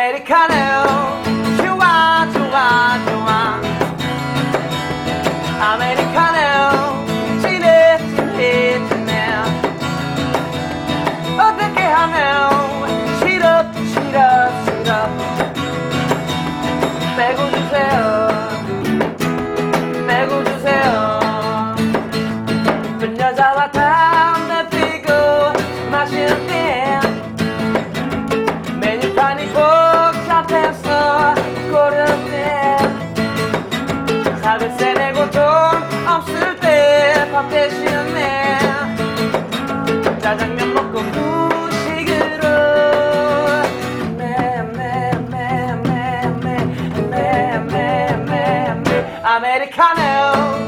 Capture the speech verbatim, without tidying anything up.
아메리카노 좋아 좋아 좋아 아메리카노 진해 진해 진해 어떻게 하면 싫어 싫어 싫어 빼고 주세요 빼고 주세요 예쁜 여자와 담배 피고 마실 때 메뉴판이 복잡해서 고를 때 사글세 내고 돈 없을 때 밥 대신에 짜장면 먹고 후식으로 매매매매매매매매매 아메리카노